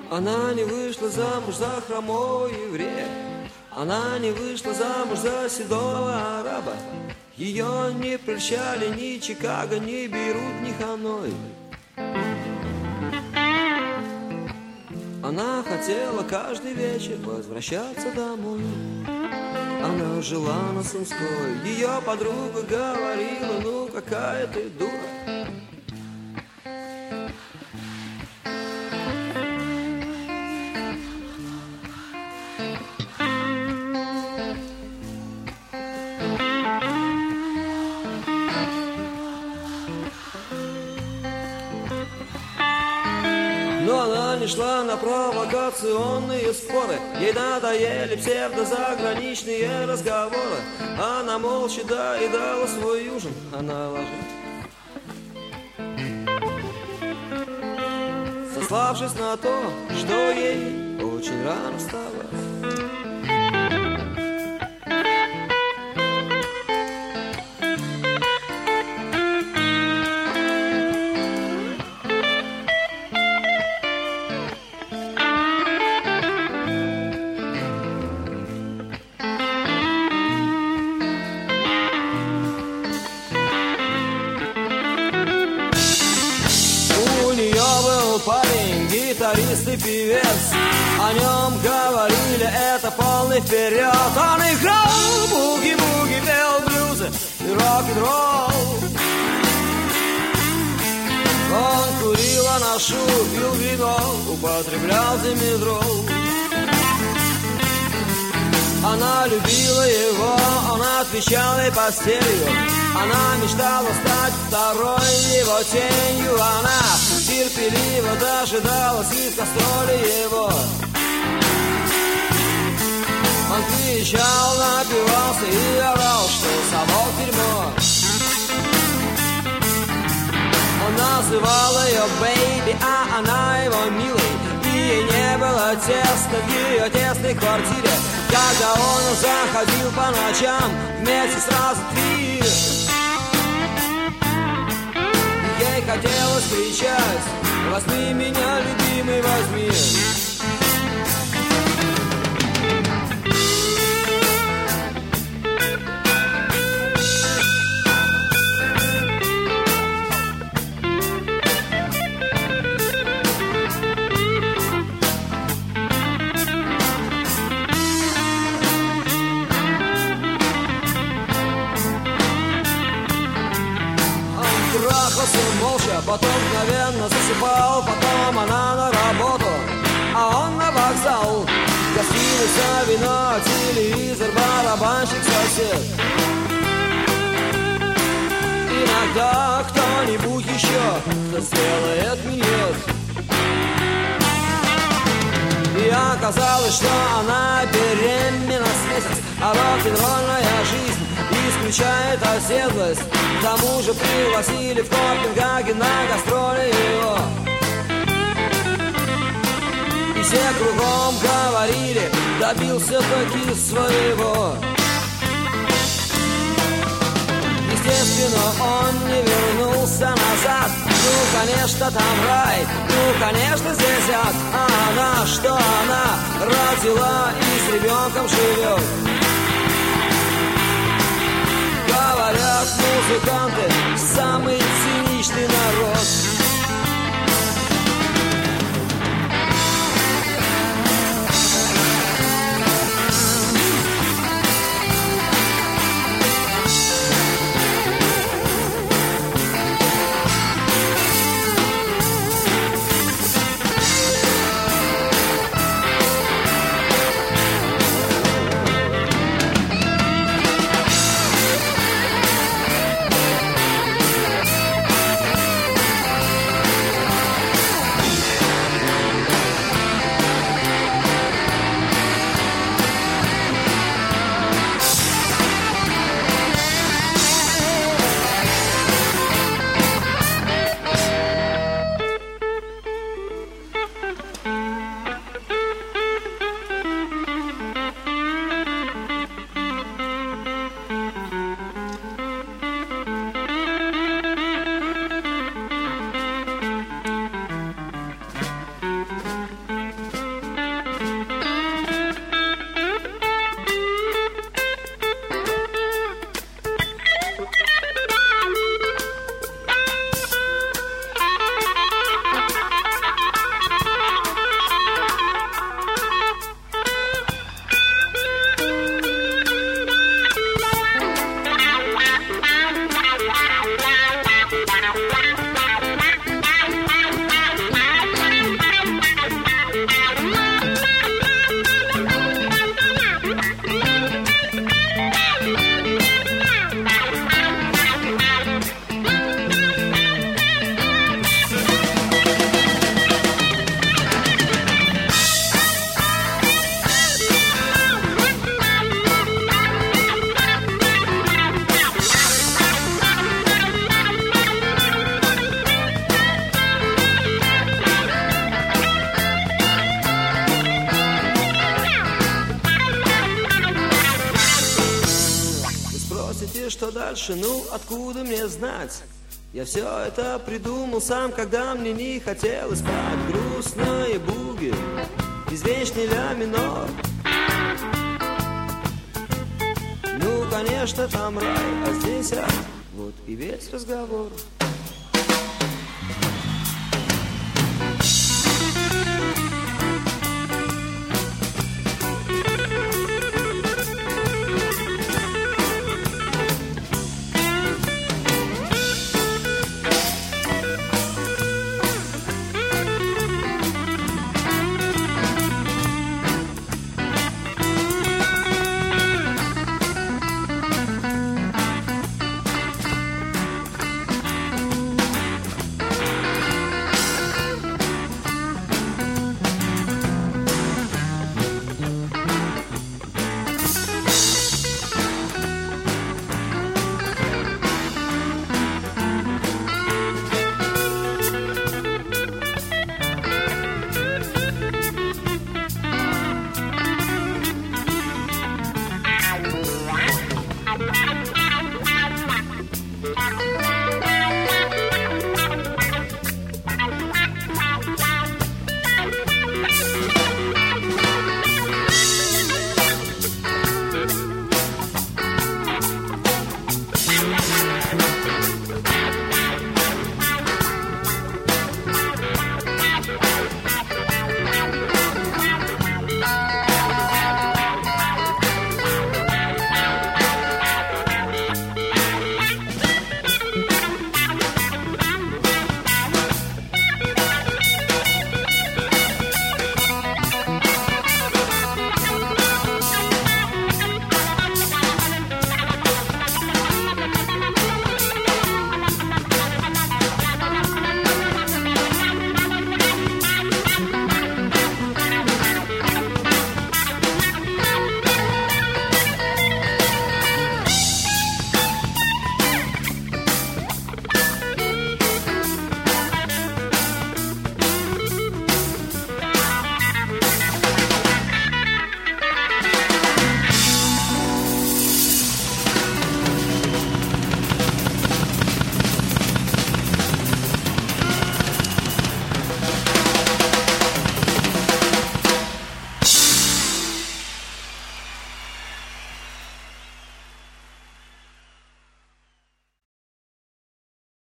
Она не вышла замуж за хромого еврея, она не вышла замуж за седого араба. Ее не прельщали ни Чикаго, ни Бейрут, ни Ханой. Она хотела каждый вечер возвращаться домой. Она жила на Сумской, ее подруга говорила: ну какая ты дура. Но она не шла на провокационные споры, ей надоели псевдозаграничные разговоры. Она молча доедала свой ужин, она ложится, сославшись на то, что ей очень рано вставать. Парень, гитарист и певец, о нем говорили, это полный вперед. Он играл буги-буги, пел блюзы и рок-н-ролл. Он курил анашу, пил вино, употреблял димедрол. Она любила его, он отвечал ей постелью. Она мечтала стать второй его тенью. Она терпеливо дожидалась из кастрюли его. Он кричал, напивался и орал, что совок дерьмо. Он называл ее бэйби, а она его милой. И ей не было тесно в ее тесной квартире, когда он заходил по ночам вместе сразу три. Ей хотелось кричать: возьми меня, любимый, возьми. Молча, потом мгновенно засыпал. Потом она на работу, а он на вокзал. Гостиница, вино, телевизор, барабанщик, сосед. Иногда кто-нибудь еще, кто сделает минет. И оказалось, что она беременна с месяц, а рок-н-ролльная жизнь исключает оседлость. К тому же пригласили в Копенгаген на гастроли его. И все кругом говорили: добился таки своего. Естественно, он не вернулся назад. Ну, конечно, там рай, ну, конечно, здесь ад. А она, что она родила и с ребенком живет. Говорят музыканты, самый циничный народ. что дальше, ну откуда мне знать? Я все это придумал сам, когда мне не хотелось спать. Грустные буги, извечный ля минор. Ну, конечно, там рай, а здесь вот и весь разговор.